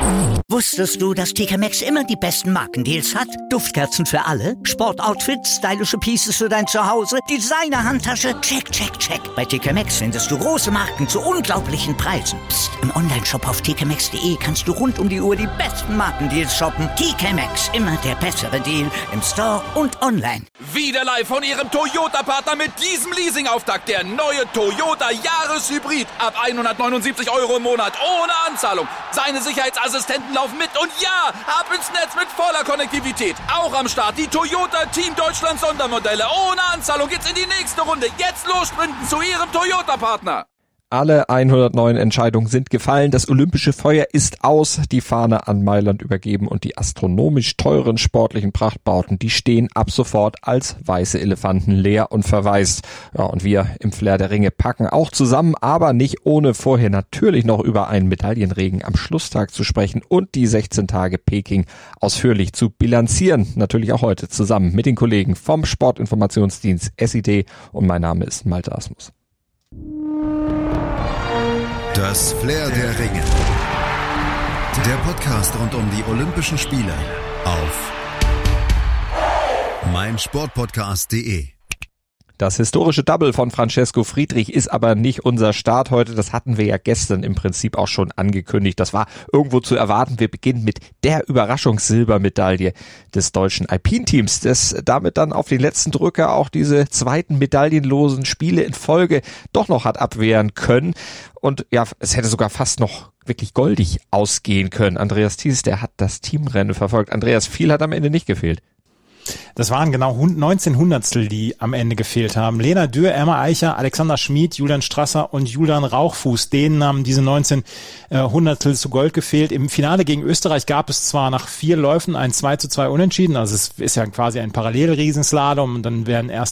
Wusstest du, dass TK Maxx immer die besten Markendeals hat? Duftkerzen für alle, Sportoutfits, stylische Pieces für dein Zuhause, Designer-Handtasche, check, check, check. Bei TK Maxx findest du große Marken zu unglaublichen Preisen. Psst. Im Onlineshop auf tkmaxx.de kannst du rund um die Uhr die besten Markendeals shoppen. TK Maxx, immer der bessere Deal im Store und online. Wieder live von ihrem Toyota-Partner mit diesem Leasing-Auftakt. Der neue Toyota Jahreshybrid. Ab 179 € im Monat. Ohne Anzahlung. Seine Sicherheitsassistenten laufen mit. Und ja, ab ins Netz mit voller Konnektivität. Auch am Start die Toyota Team Deutschland Sondermodelle. Ohne Anzahlung geht's in die nächste Runde. Jetzt los sprinten zu ihrem Toyota-Partner. Alle 109 Entscheidungen sind gefallen, das olympische Feuer ist aus, die Fahne an Mailand übergeben und die astronomisch teuren sportlichen Prachtbauten, die stehen ab sofort als weiße Elefanten leer und verwaist. Ja, und wir im Flair der Ringe packen auch zusammen, aber nicht ohne vorher natürlich noch über einen Medaillenregen am Schlusstag zu sprechen und die 16 Tage Peking ausführlich zu bilanzieren. Natürlich auch heute zusammen mit den Kollegen vom Sportinformationsdienst SID und mein Name ist Malte Asmus. Das Flair der Ringe. Der Podcast rund um die Olympischen Spiele auf meinsportpodcast.de. Das historische Double von Francesco Friedrich ist aber nicht unser Start heute. Das hatten wir ja gestern im Prinzip auch schon angekündigt. Das war irgendwo zu erwarten. Wir beginnen mit der Überraschungssilbermedaille des deutschen Alpin-Teams, das damit dann auf den letzten Drücker auch diese zweiten medaillenlosen Spiele in Folge doch noch hat abwehren können. Und ja, es hätte sogar fast noch wirklich goldig ausgehen können. Andreas Thies, der hat das Teamrennen verfolgt. Andreas, viel hat am Ende nicht gefehlt. Das waren genau 19 Hundertstel, die am Ende gefehlt haben. Lena Dürr, Emma Eicher, Alexander Schmid, Julian Strasser und Julian Rauchfuß. Denen haben diese 19 Hundertstel zu Gold gefehlt. Im Finale gegen Österreich gab es zwar nach 4 Läufen ein 2:2 Unentschieden. Also es ist ja quasi ein Parallelriesenslalom und dann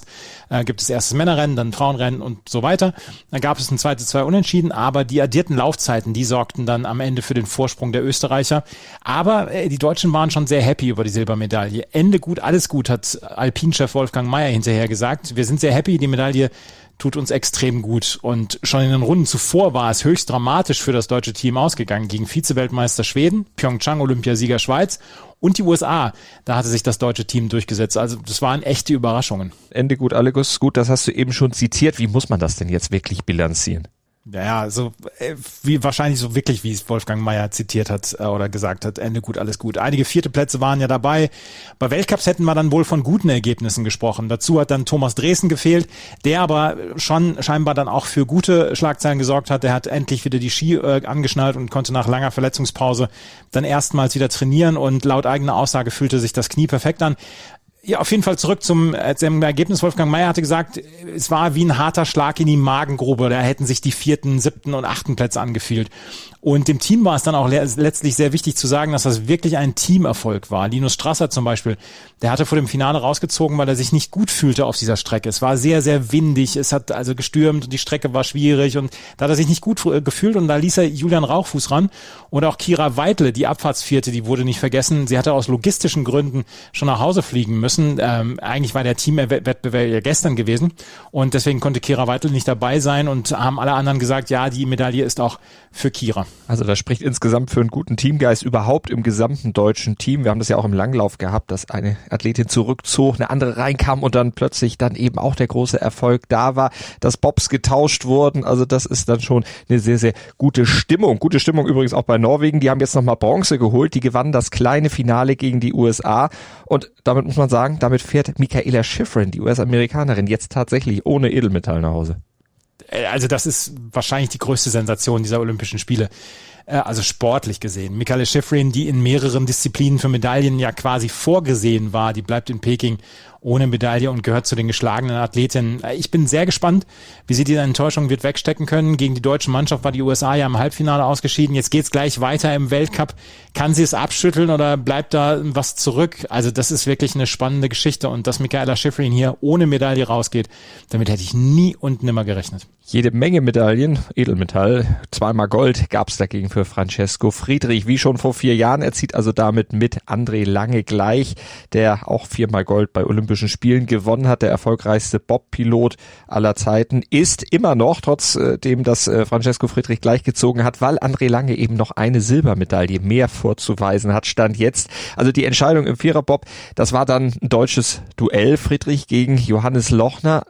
gibt es erst das Männerrennen, dann Frauenrennen und so weiter. Dann gab es ein 2:2 Unentschieden, aber die addierten Laufzeiten, die sorgten dann am Ende für den Vorsprung der Österreicher. Aber die Deutschen waren schon sehr happy über die Silbermedaille. Ende gut, alles gut, hat Alpin-Chef Wolfgang Meier hinterher gesagt. Wir sind sehr happy, die Medaille tut uns extrem gut. Und schon in den Runden zuvor war es höchst dramatisch für das deutsche Team ausgegangen. Gegen Vize-Weltmeister Schweden, Pyeongchang-Olympiasieger Schweiz und die USA. Da hatte sich das deutsche Team durchgesetzt. Also das waren echte Überraschungen. Ende gut, alles gut. Das hast du eben schon zitiert. Wie muss man das denn jetzt wirklich bilanzieren? Ja, so wahrscheinlich so wirklich, wie es Wolfgang Meier zitiert hat oder gesagt hat, Ende gut, alles gut. Einige 4. Plätze waren ja dabei. Bei Weltcups hätten wir dann wohl von guten Ergebnissen gesprochen. Dazu hat dann Thomas Dresen gefehlt, der aber schon scheinbar dann auch für gute Schlagzeilen gesorgt hat. Der hat endlich wieder die Ski angeschnallt und konnte nach langer Verletzungspause dann erstmals wieder trainieren und laut eigener Aussage fühlte sich das Knie perfekt an. Ja, auf jeden Fall zurück zum Ergebnis. Wolfgang Meier hatte gesagt, es war wie ein harter Schlag in die Magengrube. Da hätten sich die 4., 7. und 8. Plätze angefühlt. Und dem Team war es dann auch letztlich sehr wichtig zu sagen, dass das wirklich ein Teamerfolg war. Linus Strasser zum Beispiel, der hatte vor dem Finale rausgezogen, weil er sich nicht gut fühlte auf dieser Strecke. Es war sehr, sehr windig, es hat also gestürmt und die Strecke war schwierig und da hat er sich nicht gut gefühlt und da ließ er Julian Rauchfuß ran. Und auch Kira Weidle, die Abfahrtsvierte, die wurde nicht vergessen. Sie hatte aus logistischen Gründen schon nach Hause fliegen müssen. Eigentlich war der Teamwettbewerb ja gestern gewesen und deswegen konnte Kira Weidle nicht dabei sein und haben alle anderen gesagt, ja, die Medaille ist auch für Kira. Also das spricht insgesamt für einen guten Teamgeist überhaupt im gesamten deutschen Team. Wir haben das ja auch im Langlauf gehabt, dass eine Athletin zurückzog, eine andere reinkam und dann plötzlich dann eben auch der große Erfolg da war, dass Bobs getauscht wurden. Also das ist dann schon eine sehr, sehr gute Stimmung. Gute Stimmung übrigens auch bei Norwegen. Die haben jetzt nochmal Bronze geholt. Die gewannen das kleine Finale gegen die USA. Und damit muss man sagen, damit fährt Mikaela Shiffrin, die US-Amerikanerin, jetzt tatsächlich ohne Edelmetall nach Hause. Also das ist wahrscheinlich die größte Sensation dieser Olympischen Spiele. Also sportlich gesehen. Mikaela Shiffrin, die in mehreren Disziplinen für Medaillen ja quasi vorgesehen war, die bleibt in Peking ohne Medaille und gehört zu den geschlagenen Athletinnen. Ich bin sehr gespannt, wie sie diese Enttäuschung wird wegstecken können. Gegen die deutsche Mannschaft war die USA ja im Halbfinale ausgeschieden. Jetzt geht's gleich weiter im Weltcup. Kann sie es abschütteln oder bleibt da was zurück? Also das ist wirklich eine spannende Geschichte und dass Mikaela Shiffrin hier ohne Medaille rausgeht, damit hätte ich nie und nimmer gerechnet. Jede Menge Medaillen, Edelmetall, 2-mal Gold gab's dagegen für Francesco Friedrich. Wie schon vor 4 Jahren, er zieht also damit mit André Lange gleich, der auch 4-mal Gold bei Olympischen Spielen gewonnen hat. Der erfolgreichste Bob-Pilot aller Zeiten ist immer noch, trotzdem dass Francesco Friedrich gleichgezogen hat, weil André Lange eben noch eine Silbermedaille mehr vorzuweisen hat, Stand jetzt. Also die Entscheidung im Viererbob, das war dann ein deutsches Duell. Friedrich gegen Johannes Lochner.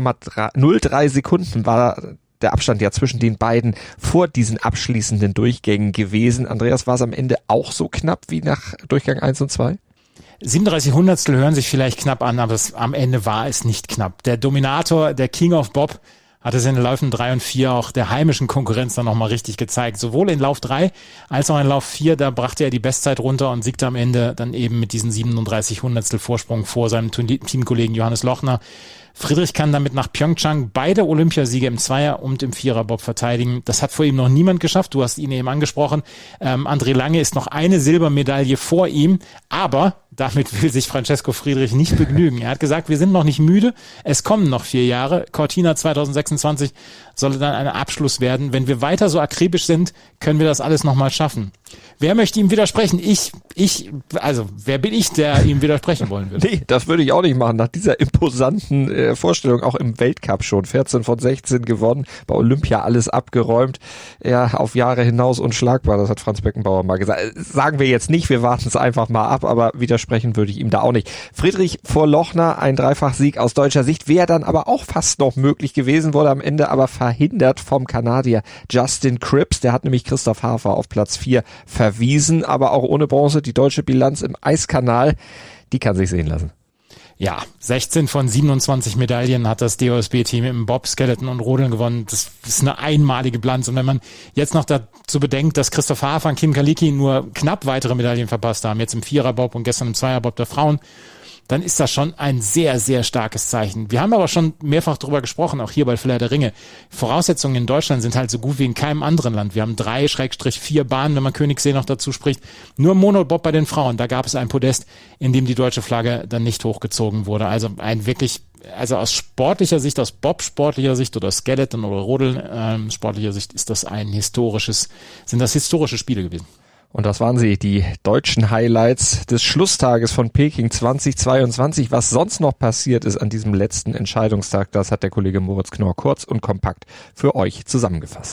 0,03 Sekunden war der Abstand ja zwischen den beiden vor diesen abschließenden Durchgängen gewesen. Andreas, war es am Ende auch so knapp wie nach Durchgang 1 und 2? 37 Hundertstel hören sich vielleicht knapp an, aber am Ende war es nicht knapp. Der Dominator, der King of Bob, hat es in den Läufen 3 und 4 auch der heimischen Konkurrenz dann nochmal richtig gezeigt. Sowohl in Lauf 3 als auch in Lauf 4, da brachte er die Bestzeit runter und siegte am Ende dann eben mit diesen 37 Hundertstel Vorsprung vor seinem Teamkollegen Johannes Lochner. Friedrich kann damit nach Pyeongchang beide Olympiasiege im Zweier- und im Viererbob verteidigen. Das hat vor ihm noch niemand geschafft. Du hast ihn eben angesprochen. André Lange ist noch eine Silbermedaille vor ihm, aber damit will sich Francesco Friedrich nicht begnügen. Er hat gesagt, wir sind noch nicht müde. Es kommen noch 4 Jahre. Cortina 2026 soll dann ein Abschluss werden. Wenn wir weiter so akribisch sind, können wir das alles nochmal schaffen. Wer möchte ihm widersprechen? Also wer bin ich, der ihm widersprechen wollen würde? Nee, das würde ich auch nicht machen. Nach dieser imposanten Vorstellung, auch im Weltcup schon, 14 von 16 gewonnen, bei Olympia alles abgeräumt, ja, auf Jahre hinaus unschlagbar, das hat Franz Beckenbauer mal gesagt. Sagen wir jetzt nicht, wir warten es einfach mal ab, aber widersprechen würde ich ihm da auch nicht. Friedrich vor Lochner, ein Dreifach-Sieg aus deutscher Sicht, wäre dann aber auch fast noch möglich gewesen, wurde am Ende aber verhindert vom Kanadier Justin Cripps, der hat nämlich Christoph Hafer auf Platz 4 verwiesen, aber auch ohne Bronze die deutsche Bilanz im Eiskanal, die kann sich sehen lassen. Ja, 16 von 27 Medaillen hat das DOSB-Team im Bob, Skeleton und Rodeln gewonnen. Das ist eine einmalige Bilanz. Und wenn man jetzt noch dazu bedenkt, dass Christoph Hafer und Kim Kalicki nur knapp weitere Medaillen verpasst haben, jetzt im Viererbob und gestern im Zweierbob der Frauen, dann ist das schon ein sehr, sehr starkes Zeichen. Wir haben aber schon mehrfach darüber gesprochen, auch hier bei Flair der Ringe. Voraussetzungen in Deutschland sind halt so gut wie in keinem anderen Land. Wir haben 3/4 Bahnen, wenn man Königssee noch dazu spricht. Nur im Monobob bei den Frauen, da gab es ein Podest, in dem die deutsche Flagge dann nicht hochgezogen wurde. Also aus sportlicher Sicht, aus Bob-sportlicher Sicht oder Skeleton oder Rodeln sportlicher Sicht sind das historische Spiele gewesen. Und das waren sie, die deutschen Highlights des Schlusstages von Peking 2022. Was sonst noch passiert ist an diesem letzten Entscheidungstag, das hat der Kollege Moritz Knorr kurz und kompakt für euch zusammengefasst.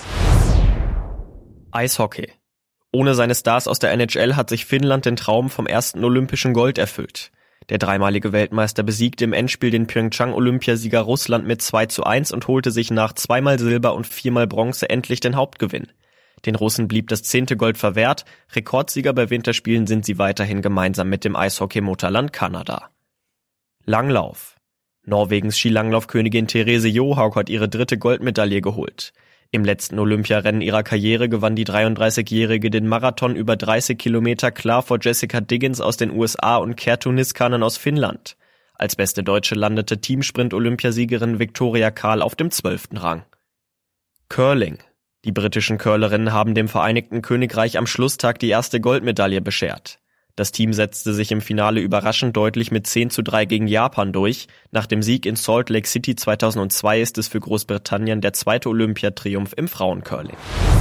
Eishockey. Ohne seine Stars aus der NHL hat sich Finnland den Traum vom ersten olympischen Gold erfüllt. Der dreimalige Weltmeister besiegte im Endspiel den Pyeongchang-Olympiasieger Russland mit 2:1 und holte sich nach 2-mal Silber und 4-mal Bronze endlich den Hauptgewinn. Den Russen blieb das 10. Gold verwehrt. Rekordsieger bei Winterspielen sind sie weiterhin gemeinsam mit dem Eishockey-Mutterland Kanada. Langlauf. Norwegens Skilanglaufkönigin Therese Johaug hat ihre 3. Goldmedaille geholt. Im letzten Olympiarennen ihrer Karriere gewann die 33-Jährige den Marathon über 30 Kilometer klar vor Jessica Diggins aus den USA und Kerttu Niskanen aus Finnland. Als beste Deutsche landete Teamsprint-Olympiasiegerin Viktoria Karl auf dem 12. Rang. Curling. Die britischen Curlerinnen haben dem Vereinigten Königreich am Schlusstag die erste Goldmedaille beschert. Das Team setzte sich im Finale überraschend deutlich mit 10:3 gegen Japan durch. Nach dem Sieg in Salt Lake City 2002 ist es für Großbritannien der 2. Olympiatriumph im Frauencurling.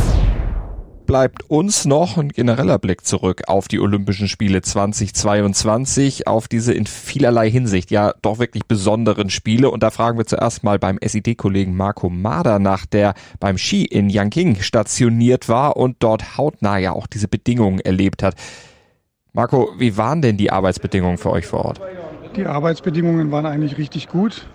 Bleibt uns noch ein genereller Blick zurück auf die Olympischen Spiele 2022, auf diese in vielerlei Hinsicht ja doch wirklich besonderen Spiele. Und da fragen wir zuerst mal beim SID-Kollegen Marco Mader nach, der beim Ski in Yanqing stationiert war und dort hautnah ja auch diese Bedingungen erlebt hat. Marco, wie waren denn die Arbeitsbedingungen für euch vor Ort? Die Arbeitsbedingungen waren eigentlich richtig gut.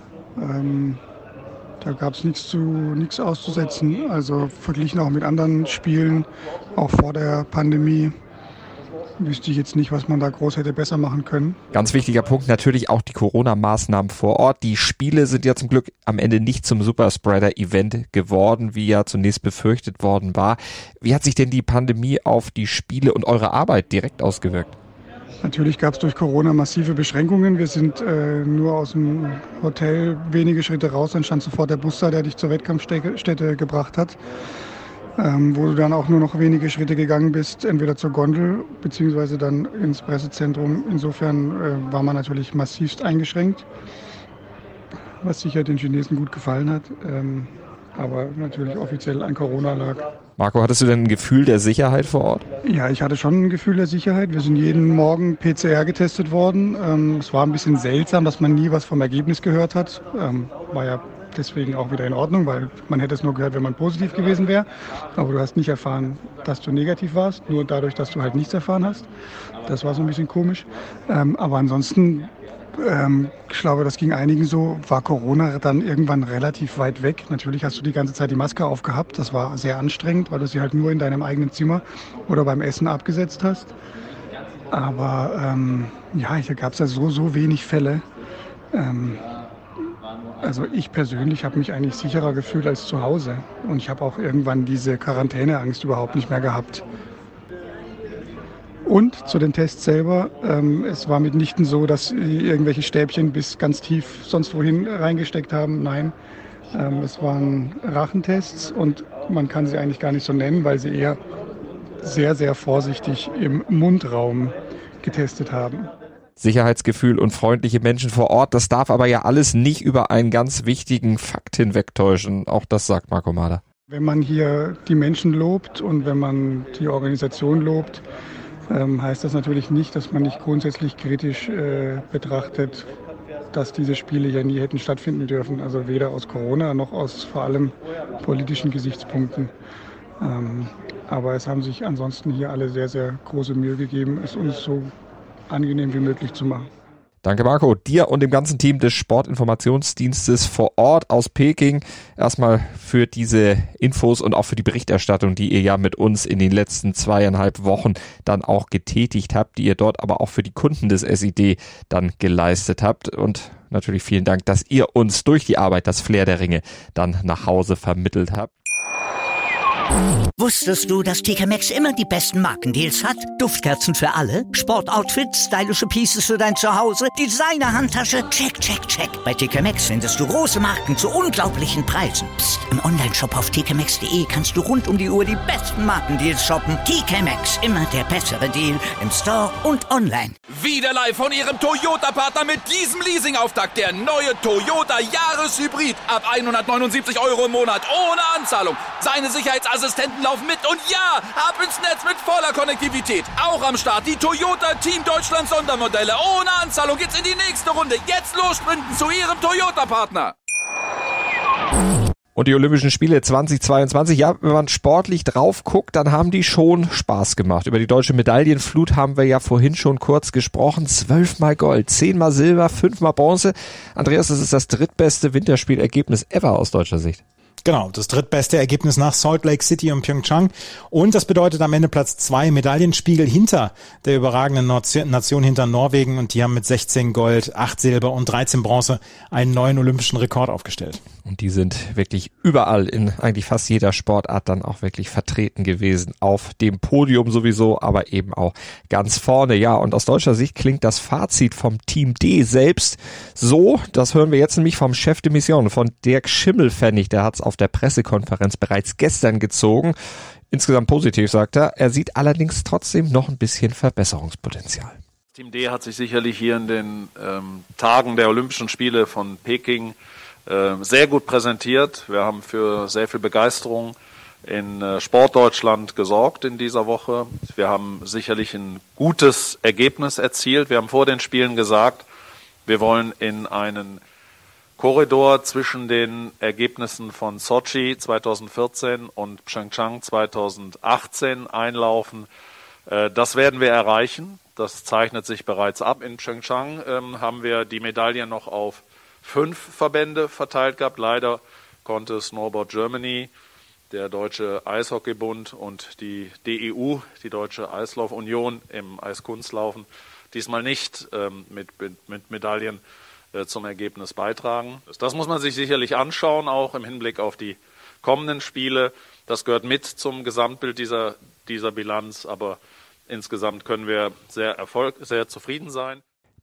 Da gab es nichts auszusetzen. Also verglichen auch mit anderen Spielen, auch vor der Pandemie, wüsste ich jetzt nicht, was man da groß hätte besser machen können. Ganz wichtiger Punkt natürlich auch die Corona-Maßnahmen vor Ort. Die Spiele sind ja zum Glück am Ende nicht zum Superspreader-Event geworden, wie ja zunächst befürchtet worden war. Wie hat sich denn die Pandemie auf die Spiele und eure Arbeit direkt ausgewirkt? Natürlich gab es durch Corona massive Beschränkungen. Wir sind nur aus dem Hotel wenige Schritte raus, dann stand sofort der Bus da, der dich zur Wettkampfstätte gebracht hat, wo du dann auch nur noch wenige Schritte gegangen bist, entweder zur Gondel beziehungsweise dann ins Pressezentrum. Insofern war man natürlich massivst eingeschränkt, was sicher den Chinesen gut gefallen hat, aber natürlich offiziell an Corona lag. Marco, hattest du denn ein Gefühl der Sicherheit vor Ort? Ja, ich hatte schon ein Gefühl der Sicherheit. Wir sind jeden Morgen PCR getestet worden. Es war ein bisschen seltsam, dass man nie was vom Ergebnis gehört hat. War ja deswegen auch wieder in Ordnung, weil man hätte es nur gehört, wenn man positiv gewesen wäre. Aber du hast nicht erfahren, dass du negativ warst, nur dadurch, dass du halt nichts erfahren hast. Das war so ein bisschen komisch. Aber ansonsten, ich glaube, das ging einigen so, war Corona dann irgendwann relativ weit weg. Natürlich hast du die ganze Zeit die Maske aufgehabt. Das war sehr anstrengend, weil du sie halt nur in deinem eigenen Zimmer oder beim Essen abgesetzt hast. Aber hier gab es ja so wenig Fälle. Also ich persönlich habe mich eigentlich sicherer gefühlt als zu Hause. Und ich habe auch irgendwann diese Quarantäneangst überhaupt nicht mehr gehabt. Und zu den Tests selber, es war mitnichten so, dass sie irgendwelche Stäbchen bis ganz tief sonst wohin reingesteckt haben. Nein, es waren Rachentests und man kann sie eigentlich gar nicht so nennen, weil sie eher sehr, sehr vorsichtig im Mundraum getestet haben. Sicherheitsgefühl und freundliche Menschen vor Ort, das darf aber ja alles nicht über einen ganz wichtigen Fakt hinwegtäuschen. Auch das sagt Marco Mahler. Wenn man hier die Menschen lobt und wenn man die Organisation lobt, heißt das natürlich nicht, dass man nicht grundsätzlich kritisch betrachtet, dass diese Spiele ja nie hätten stattfinden dürfen. Also weder aus Corona noch aus vor allem politischen Gesichtspunkten. Aber es haben sich ansonsten hier alle sehr, sehr große Mühe gegeben, es uns so angenehm wie möglich zu machen. Danke Marco, dir und dem ganzen Team des Sportinformationsdienstes vor Ort aus Peking erstmal für diese Infos und auch für die Berichterstattung, die ihr ja mit uns in den letzten 2,5 Wochen dann auch getätigt habt, die ihr dort aber auch für die Kunden des SID dann geleistet habt. Und natürlich vielen Dank, dass ihr uns durch die Arbeit das Flair der Ringe dann nach Hause vermittelt habt. Wusstest du, dass TK Maxx immer die besten Markendeals hat? Duftkerzen für alle, Sportoutfits, stylische Pieces für dein Zuhause, Designer-Handtasche, check, check, check. Bei TK Maxx findest du große Marken zu unglaublichen Preisen. Psst. Im Onlineshop auf tkmaxx.de kannst du rund um die Uhr die besten Markendeals shoppen. TK Maxx, immer der bessere Deal im Store und online. Wieder live von Ihrem Toyota-Partner mit diesem Leasing-Auftakt. Der neue Toyota Jahreshybrid. Ab 179 € im Monat ohne Anzahlung. Seine Sicherheitsassistenten laufen mit und ja, ab ins Netz mit voller Konnektivität. Auch am Start die Toyota Team Deutschland Sondermodelle. Ohne Anzahlung geht's in die nächste Runde. Jetzt los sprinten zu Ihrem Toyota-Partner. Und die Olympischen Spiele 2022, ja, wenn man sportlich drauf guckt, dann haben die schon Spaß gemacht. Über die deutsche Medaillenflut haben wir ja vorhin schon kurz gesprochen. 12-mal Gold, 10-mal Silber, 5-mal Bronze. Andreas, das ist das drittbeste Winterspielergebnis ever aus deutscher Sicht. Genau, das drittbeste Ergebnis nach Salt Lake City und Pyeongchang. Und das bedeutet am Ende Platz 2, Medaillenspiegel hinter der überragenden Nation, hinter Norwegen. Und die haben mit 16 Gold, 8 Silber und 13 Bronze einen neuen olympischen Rekord aufgestellt. Und die sind wirklich überall in eigentlich fast jeder Sportart dann auch wirklich vertreten gewesen. Auf dem Podium sowieso, aber eben auch ganz vorne. Ja, und aus deutscher Sicht klingt das Fazit vom Team D selbst so, das hören wir jetzt nämlich vom Chef de Mission, von Dirk Schimmelpfennig. Der hat es auf der Pressekonferenz bereits gestern gezogen. Insgesamt positiv, sagt er. Er sieht allerdings trotzdem noch ein bisschen Verbesserungspotenzial. Team D hat sich sicherlich hier in den Tagen der Olympischen Spiele von Peking sehr gut präsentiert. Wir haben für sehr viel Begeisterung in Sportdeutschland gesorgt in dieser Woche. Wir haben sicherlich ein gutes Ergebnis erzielt. Wir haben vor den Spielen gesagt, wir wollen in einen Korridor zwischen den Ergebnissen von Sochi 2014 und Pyeongchang 2018 einlaufen. Das werden wir erreichen. Das zeichnet sich bereits ab. In Pyeongchang haben wir die Medaillen noch auf 5 Verbände verteilt gehabt. Leider konnte Snowboard Germany, der Deutsche Eishockeybund und die DEU, die Deutsche Eislaufunion im Eiskunstlaufen, diesmal nicht mit Medaillen zum Ergebnis beitragen. Das muss man sich sicherlich anschauen, auch im Hinblick auf die kommenden Spiele. Das gehört mit zum Gesamtbild dieser Bilanz, aber insgesamt können wir sehr zufrieden sein.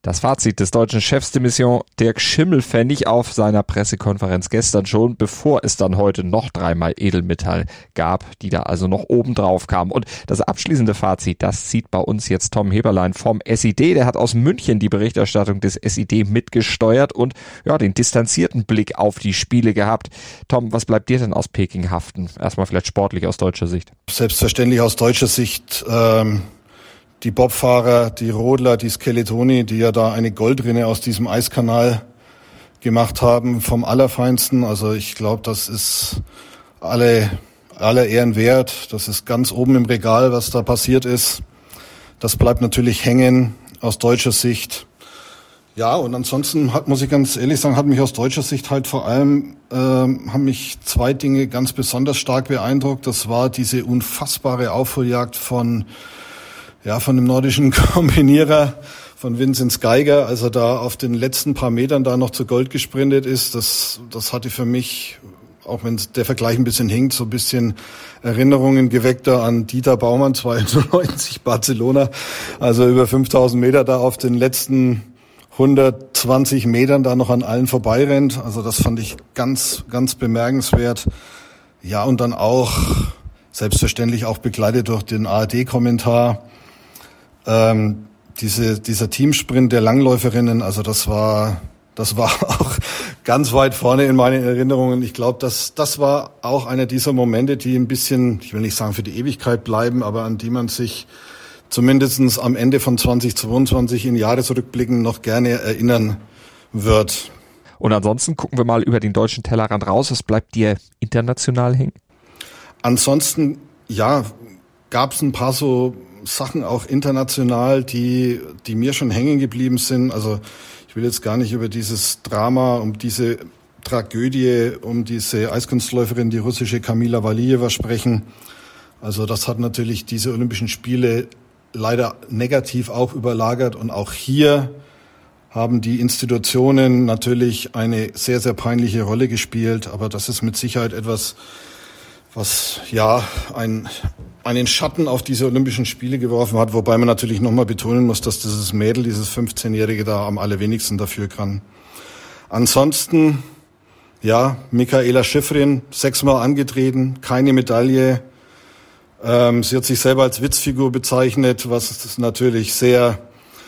Das Fazit des deutschen Chefs de Mission Dirk Schimmelpfennig auf seiner Pressekonferenz gestern schon, bevor es dann heute noch 3-mal Edelmetall gab, die da also noch oben drauf kamen. Und das abschließende Fazit, das zieht bei uns jetzt Tom Heberlein vom SID. Der hat aus München die Berichterstattung des SID mitgesteuert und ja, den distanzierten Blick auf die Spiele gehabt. Tom, was bleibt dir denn aus Peking haften? Erstmal vielleicht sportlich aus deutscher Sicht. Selbstverständlich aus deutscher Sicht die Bobfahrer, die Rodler, die Skeletoni, die ja da eine Goldrinne aus diesem Eiskanal gemacht haben, vom Allerfeinsten. Also ich glaube, das ist aller Ehren wert. Das ist ganz oben im Regal, was da passiert ist. Das bleibt natürlich hängen aus deutscher Sicht. Ja, und ansonsten muss ich ganz ehrlich sagen, hat mich aus deutscher Sicht halt vor allem, haben mich 2 Dinge ganz besonders stark beeindruckt. Das war diese unfassbare Aufholjagd von dem nordischen Kombinierer, von Vinzenz Geiger, als er da auf den letzten paar Metern da noch zu Gold gesprintet ist. Das hatte für mich, auch wenn der Vergleich ein bisschen hinkt, so ein bisschen Erinnerungen geweckt an Dieter Baumann 92 Barcelona. Also über 5000 Meter da auf den letzten 120 Metern da noch an allen vorbeirennt. Also das fand ich ganz, ganz bemerkenswert. Ja, und dann auch selbstverständlich auch begleitet durch den ARD-Kommentar. Dieser Teamsprint der Langläuferinnen, also das war auch ganz weit vorne in meinen Erinnerungen. Ich glaube, das war auch einer dieser Momente, die ein bisschen, ich will nicht sagen für die Ewigkeit bleiben, aber an die man sich zumindest am Ende von 2022 in Jahre zurückblicken noch gerne erinnern wird. Und ansonsten gucken wir mal über den deutschen Tellerrand raus. Was bleibt dir international hängen? Ansonsten, ja, gab es ein paar so Sachen auch international, die mir schon hängen geblieben sind. Also ich will jetzt gar nicht über dieses Drama, um diese Tragödie, um diese Eiskunstläuferin, die russische Kamila Valieva sprechen. Also das hat natürlich diese Olympischen Spiele leider negativ auch überlagert. Und auch hier haben die Institutionen natürlich eine sehr, sehr peinliche Rolle gespielt. Aber das ist mit Sicherheit etwas, was ja einen Schatten auf diese Olympischen Spiele geworfen hat, wobei man natürlich nochmal betonen muss, dass dieses Mädel, dieses 15-Jährige da am allerwenigsten dafür kann. Ansonsten, ja, Mikaela Shiffrin, 6-mal angetreten, keine Medaille. Sie hat sich selber als Witzfigur bezeichnet, was natürlich sehr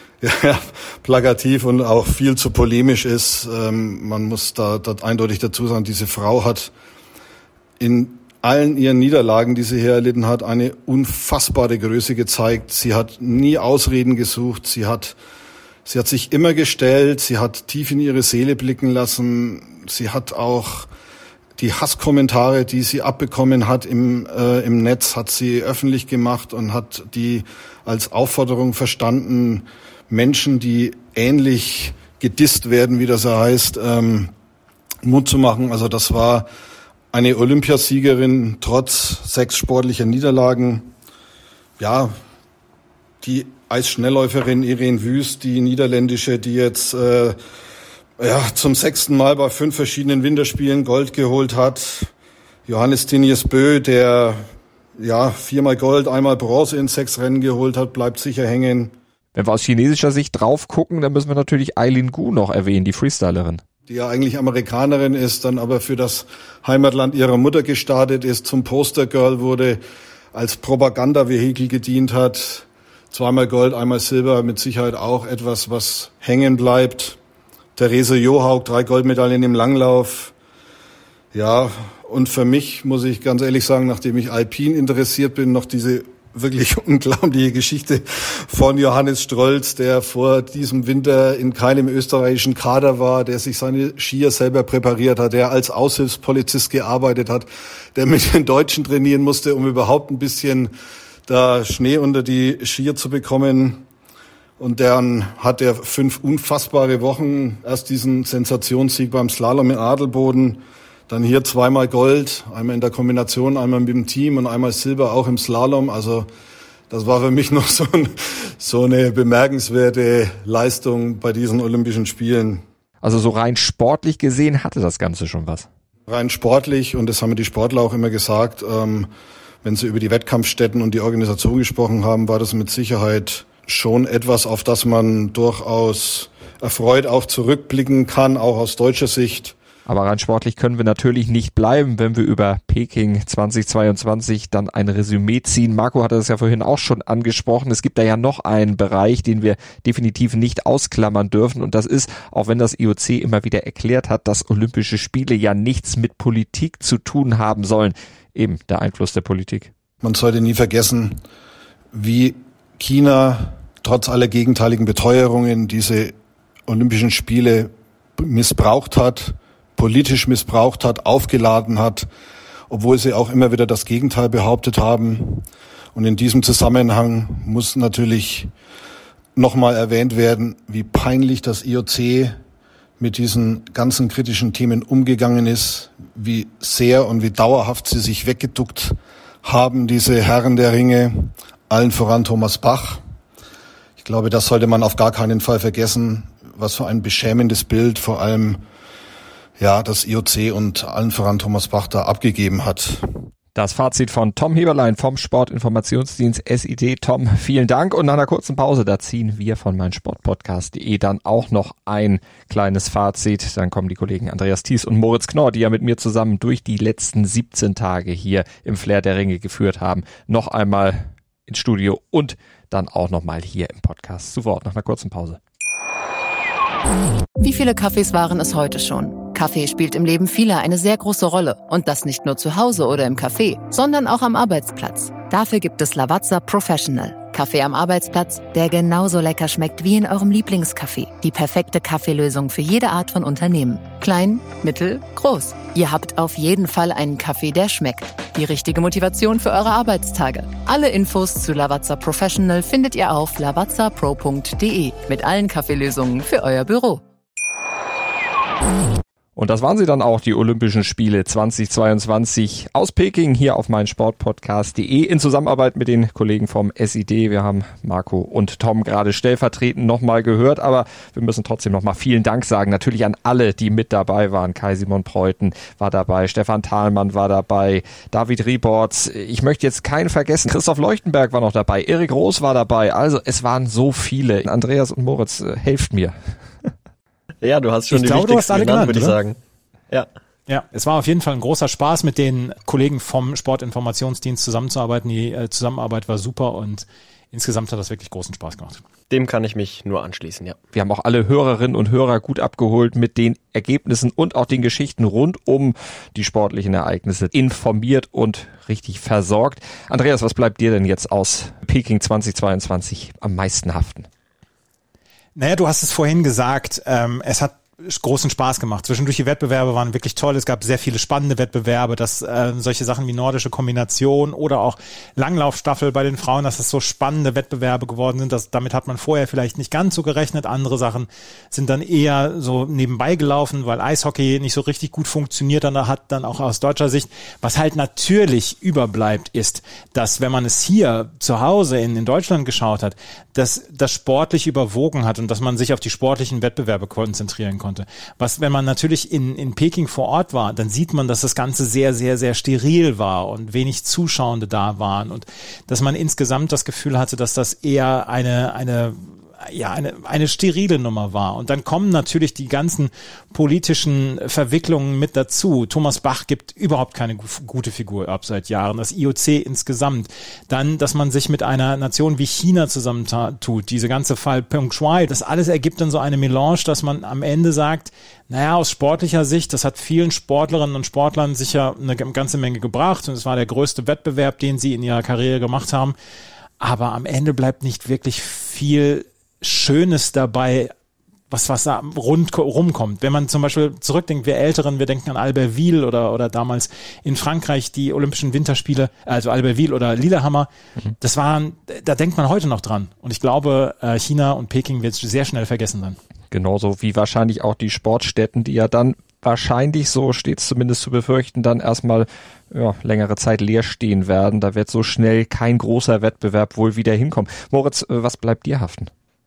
plakativ und auch viel zu polemisch ist. Man muss da eindeutig dazu sagen, diese Frau hat in allen ihren Niederlagen, die sie hier erlitten hat, eine unfassbare Größe gezeigt. Sie hat nie Ausreden gesucht. Sie hat sich immer gestellt. Sie hat tief in ihre Seele blicken lassen. Sie hat auch die Hasskommentare, die sie abbekommen hat im Netz, hat sie öffentlich gemacht und hat die als Aufforderung verstanden, Menschen, die ähnlich gedisst werden, wie das heißt, Mut zu machen. Also das war eine Olympiasiegerin trotz 6 sportlicher Niederlagen. Ja, die Eisschnellläuferin Irene Wüst, die niederländische, die jetzt zum 6. Mal bei 5 verschiedenen Winterspielen Gold geholt hat. Johannes Tinius Bö, der 4-mal Gold, 1-mal Bronze in 6 Rennen geholt hat, bleibt sicher hängen. Wenn wir aus chinesischer Sicht drauf gucken, dann müssen wir natürlich Eileen Gu noch erwähnen, die Freestylerin. Die ja eigentlich Amerikanerin ist, dann aber für das Heimatland ihrer Mutter gestartet ist, zum Postergirl wurde, als Propagandavehikel gedient hat. 2-mal Gold, 1-mal Silber, mit Sicherheit auch etwas, was hängen bleibt. Therese Johaug, 3 Goldmedaillen im Langlauf. Ja, und für mich, muss ich ganz ehrlich sagen, nachdem ich Alpin interessiert bin, noch diese wirklich unglaubliche Geschichte von Johannes Strolz, der vor diesem Winter in keinem österreichischen Kader war, der sich seine Skier selber präpariert hat, der als Aushilfspolizist gearbeitet hat, der mit den Deutschen trainieren musste, um überhaupt ein bisschen da Schnee unter die Skier zu bekommen. Und dann hat er 5 unfassbare Wochen, erst diesen Sensationssieg beim Slalom in Adelboden, dann hier 2-mal Gold, einmal in der Kombination, einmal mit dem Team und einmal Silber auch im Slalom. Also das war für mich noch so eine bemerkenswerte Leistung bei diesen Olympischen Spielen. Also so rein sportlich gesehen hatte das Ganze schon was. Rein sportlich, und das haben mir die Sportler auch immer gesagt, wenn sie über die Wettkampfstätten und die Organisation gesprochen haben, war das mit Sicherheit schon etwas, auf das man durchaus erfreut auch zurückblicken kann, auch aus deutscher Sicht. Aber rein sportlich können wir natürlich nicht bleiben, wenn wir über Peking 2022 dann ein Resümee ziehen. Marco hatte das ja vorhin auch schon angesprochen. Es gibt da ja noch einen Bereich, den wir definitiv nicht ausklammern dürfen. Und das ist, auch wenn das IOC immer wieder erklärt hat, dass Olympische Spiele ja nichts mit Politik zu tun haben sollen. Eben der Einfluss der Politik. Man sollte nie vergessen, wie China trotz aller gegenteiligen Beteuerungen diese Olympischen Spiele missbraucht hat, politisch missbraucht hat, aufgeladen hat, obwohl sie auch immer wieder das Gegenteil behauptet haben. Und in diesem Zusammenhang muss natürlich nochmal erwähnt werden, wie peinlich das IOC mit diesen ganzen kritischen Themen umgegangen ist, wie sehr und wie dauerhaft sie sich weggeduckt haben, diese Herren der Ringe, allen voran Thomas Bach. Ich glaube, das sollte man auf gar keinen Fall vergessen, was für ein beschämendes Bild vor allem das IOC und allen voran Thomas Bach da abgegeben hat. Das Fazit von Tom Heberlein vom Sportinformationsdienst SID. Tom, vielen Dank. Und nach einer kurzen Pause, da ziehen wir von meinsportpodcast.de dann auch noch ein kleines Fazit. Dann kommen die Kollegen Andreas Thies und Moritz Knorr, die ja mit mir zusammen durch die letzten 17 Tage hier im Flair der Ringe geführt haben, noch einmal ins Studio und dann auch nochmal hier im Podcast zu Wort nach einer kurzen Pause. Wie viele Kaffees waren es heute schon? Kaffee spielt im Leben vieler eine sehr große Rolle. Und das nicht nur zu Hause oder im Café, sondern auch am Arbeitsplatz. Dafür gibt es Lavazza Professional. Kaffee am Arbeitsplatz, der genauso lecker schmeckt wie in eurem Lieblingscafé. Die perfekte Kaffeelösung für jede Art von Unternehmen. Klein, mittel, groß. Ihr habt auf jeden Fall einen Kaffee, der schmeckt. Die richtige Motivation für eure Arbeitstage. Alle Infos zu Lavazza Professional findet ihr auf lavazzapro.de mit allen Kaffeelösungen für euer Büro. Und das waren sie dann auch, die Olympischen Spiele 2022 aus Peking hier auf meinsportpodcast.de in Zusammenarbeit mit den Kollegen vom SID. Wir haben Marco und Tom gerade stellvertretend nochmal gehört, aber wir müssen trotzdem nochmal vielen Dank sagen. Natürlich an alle, die mit dabei waren. Kai-Simon Preuten war dabei, Stefan Thalmann war dabei, David Riebortz. Ich möchte jetzt keinen vergessen. Christoph Leuchtenberg war noch dabei, Erik Roos war dabei. Also es waren so viele. Andreas und Moritz, helft mir. Ja, du hast schon die wichtigsten genannt, würde ich sagen. Ja, es war auf jeden Fall ein großer Spaß, mit den Kollegen vom Sportinformationsdienst zusammenzuarbeiten. Die Zusammenarbeit war super und insgesamt hat das wirklich großen Spaß gemacht. Dem kann ich mich nur anschließen, ja. Wir haben auch alle Hörerinnen und Hörer gut abgeholt mit den Ergebnissen und auch den Geschichten rund um die sportlichen Ereignisse informiert und richtig versorgt. Andreas, was bleibt dir denn jetzt aus Peking 2022 am meisten haften? Naja, du hast es vorhin gesagt, es hat großen Spaß gemacht. Zwischendurch die Wettbewerbe waren wirklich toll. Es gab sehr viele spannende Wettbewerbe, dass solche Sachen wie nordische Kombination oder auch Langlaufstaffel bei den Frauen, dass das so spannende Wettbewerbe geworden sind. Damit hat man vorher vielleicht nicht ganz so gerechnet. Andere Sachen sind dann eher so nebenbei gelaufen, weil Eishockey nicht so richtig gut funktioniert hat, dann auch aus deutscher Sicht. Was halt natürlich überbleibt, ist, dass wenn man es hier zu Hause in Deutschland geschaut hat, dass das sportlich überwogen hat und dass man sich auf die sportlichen Wettbewerbe konzentrieren konnte. Was, wenn man natürlich in Peking vor Ort war, dann sieht man, dass das Ganze sehr, sehr, sehr steril war und wenig Zuschauende da waren und dass man insgesamt das Gefühl hatte, dass das eher eine sterile Nummer war. Und dann kommen natürlich die ganzen politischen Verwicklungen mit dazu. Thomas Bach gibt überhaupt keine gute Figur ab seit Jahren. Das IOC insgesamt. Dann, dass man sich mit einer Nation wie China zusammentut. Diese ganze Fall Peng Shuai. Das alles ergibt dann so eine Melange, dass man am Ende sagt, naja, aus sportlicher Sicht, das hat vielen Sportlerinnen und Sportlern sicher eine ganze Menge gebracht. Und es war der größte Wettbewerb, den sie in ihrer Karriere gemacht haben. Aber am Ende bleibt nicht wirklich viel Schönes dabei, was da rumkommt. Wenn man zum Beispiel zurückdenkt, wir Älteren, wir denken an Albertville oder damals in Frankreich die Olympischen Winterspiele, also Albertville oder Lillehammer, da denkt man heute noch dran. Und ich glaube, China und Peking wird sehr schnell vergessen sein. Genauso wie wahrscheinlich auch die Sportstätten, die ja dann wahrscheinlich, so steht es zumindest zu befürchten, dann erstmal längere Zeit leer stehen werden. Da wird so schnell kein großer Wettbewerb wohl wieder hinkommen. Moritz, was bleibt dir haften?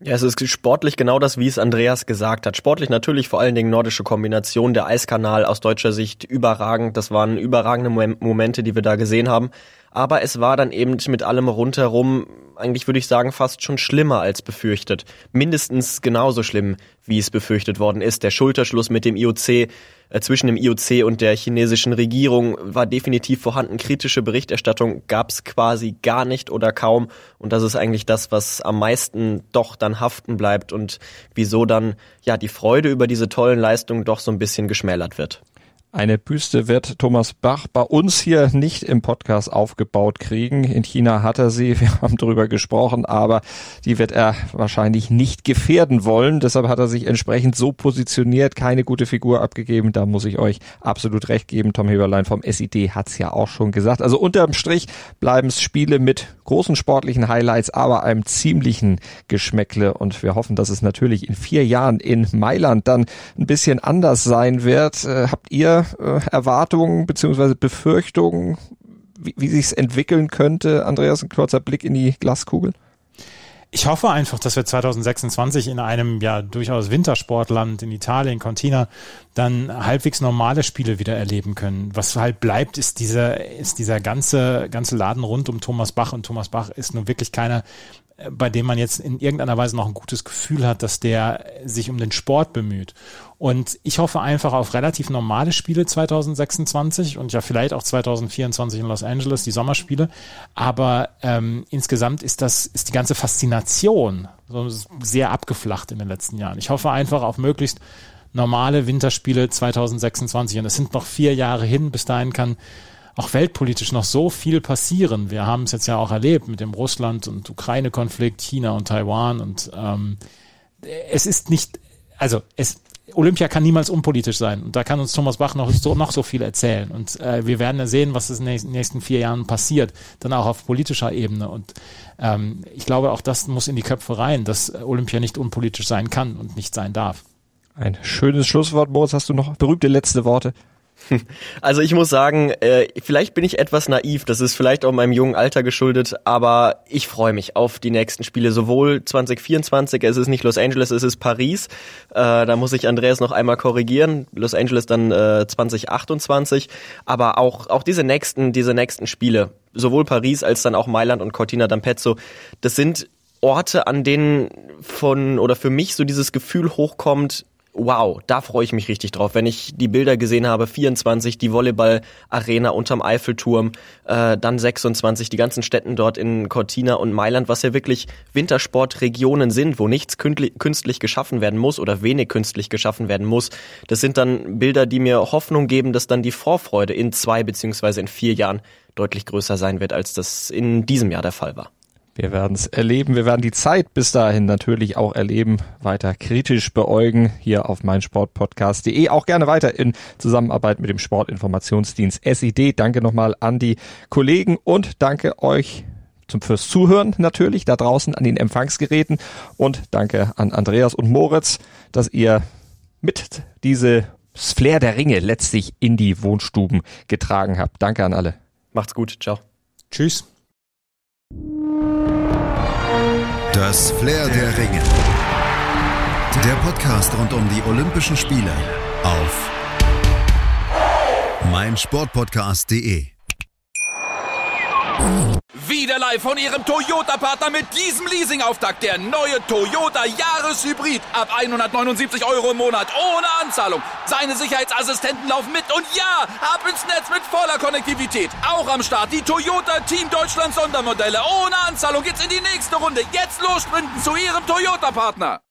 Ja, es ist sportlich genau das, wie es Andreas gesagt hat. Sportlich natürlich vor allen Dingen nordische Kombination, der Eiskanal aus deutscher Sicht überragend. Das waren überragende Momente, die wir da gesehen haben. Aber es war dann eben mit allem rundherum, eigentlich würde ich sagen, fast schon schlimmer als befürchtet. Mindestens genauso schlimm, wie es befürchtet worden ist. Der Schulterschluss mit dem IOC, zwischen dem IOC und der chinesischen Regierung war definitiv vorhanden. Kritische Berichterstattung gab es quasi gar nicht oder kaum. Und das ist eigentlich das, was am meisten doch dann haften bleibt und wieso dann ja die Freude über diese tollen Leistungen doch so ein bisschen geschmälert wird. Eine Büste wird Thomas Bach bei uns hier nicht im Podcast aufgebaut kriegen. In China hat er sie, wir haben drüber gesprochen, aber die wird er wahrscheinlich nicht gefährden wollen. Deshalb hat er sich entsprechend so positioniert, keine gute Figur abgegeben. Da muss ich euch absolut recht geben. Tom Heberlein vom SID hat's ja auch schon gesagt. Also unterm Strich bleiben es Spiele mit großen sportlichen Highlights, aber einem ziemlichen Geschmäckle. Und wir hoffen, dass es natürlich in 4 Jahren in Mailand dann ein bisschen anders sein wird. Habt ihr Erwartungen bzw. Befürchtungen, wie sich's entwickeln könnte? Andreas, ein kurzer Blick in die Glaskugel. Ich hoffe einfach, dass wir 2026 in einem ja durchaus Wintersportland in Italien, Cortina, dann halbwegs normale Spiele wieder erleben können. Was halt bleibt, ist dieser ganze Laden rund um Thomas Bach. Und Thomas Bach ist nun wirklich keiner, bei dem man jetzt in irgendeiner Weise noch ein gutes Gefühl hat, dass der sich um den Sport bemüht. Und ich hoffe einfach auf relativ normale Spiele 2026 und ja vielleicht auch 2024 in Los Angeles, die Sommerspiele. Aber insgesamt ist die ganze Faszination so sehr abgeflacht in den letzten Jahren. Ich hoffe einfach auf möglichst normale Winterspiele 2026. Und es sind noch 4 Jahre hin. Bis dahin kann auch weltpolitisch noch so viel passieren. Wir haben es jetzt ja auch erlebt mit dem Russland- und Ukraine-Konflikt, China und Taiwan. Und es ist nicht, Olympia kann niemals unpolitisch sein. Und da kann uns Thomas Bach noch so viel erzählen. Und wir werden ja sehen, was in den nächsten 4 Jahren passiert. Dann auch auf politischer Ebene. Und ich glaube, auch das muss in die Köpfe rein, dass Olympia nicht unpolitisch sein kann und nicht sein darf. Ein schönes Schlusswort. Moritz, hast du noch berühmte letzte Worte? Also ich muss sagen, vielleicht bin ich etwas naiv, das ist vielleicht auch meinem jungen Alter geschuldet, aber ich freue mich auf die nächsten Spiele, sowohl 2024, es ist nicht Los Angeles, es ist Paris, da muss ich Andreas noch einmal korrigieren, Los Angeles dann 2028, aber auch diese nächsten Spiele, sowohl Paris als dann auch Mailand und Cortina d'Ampezzo, das sind Orte, an denen für mich so dieses Gefühl hochkommt, wow, da freue ich mich richtig drauf, wenn ich die Bilder gesehen habe, 24, die Volleyball-Arena unterm Eiffelturm, dann 26, die ganzen Städten dort in Cortina und Mailand, was ja wirklich Wintersportregionen sind, wo nichts künstlich geschaffen werden muss oder wenig künstlich geschaffen werden muss. Das sind dann Bilder, die mir Hoffnung geben, dass dann die Vorfreude in 2 beziehungsweise in 4 Jahren deutlich größer sein wird, als das in diesem Jahr der Fall war. Wir werden es erleben. Wir werden die Zeit bis dahin natürlich auch erleben, weiter kritisch beäugen hier auf meinsportpodcast.de. Auch gerne weiter in Zusammenarbeit mit dem Sportinformationsdienst SID. Danke nochmal an die Kollegen und danke euch fürs Zuhören natürlich da draußen an den Empfangsgeräten und danke an Andreas und Moritz, dass ihr mit dieses Flair der Ringe letztlich in die Wohnstuben getragen habt. Danke an alle. Macht's gut. Ciao. Tschüss. Das Flair der Ringe. Der Podcast rund um die Olympischen Spiele auf meinsportpodcast.de. Wieder live von Ihrem Toyota-Partner mit diesem Leasing-Auftakt. Der neue Toyota Jahreshybrid. Ab 179 € im Monat. Ohne Anzahlung. Seine Sicherheitsassistenten laufen mit. Und ja, ab ins Netz mit voller Konnektivität. Auch am Start die Toyota Team Deutschland Sondermodelle. Ohne Anzahlung geht's in die nächste Runde. Jetzt los sprinten zu Ihrem Toyota-Partner.